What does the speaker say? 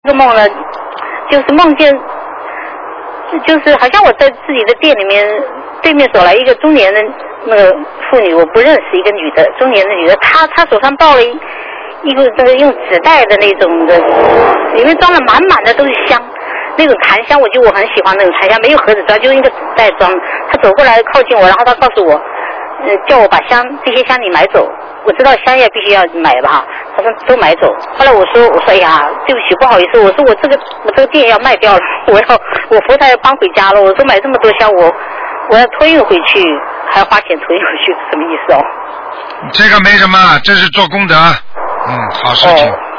这个梦呢，就是梦见，就是好像我在自己的店里面，对面走来一个中年的那个妇女，我不认识一个女的，中年的女的，她手上抱了一个那个用纸袋的那种的，里面装了满满的都是香，那种檀香，我很喜欢那种檀香，没有盒子装，就一个纸袋装。她走过来靠近我，然后她告诉我，叫我把这些香你买走。我知道香叶必须要买吧，他说都买走。后来我说哎呀，对不起，不好意思，我说我这个店要卖掉了，我佛台要搬回家了。我说买这么多香，我要托运回去，还要花钱托运回去，什么意思哦？ 这个没什么，这是做功德，好事情。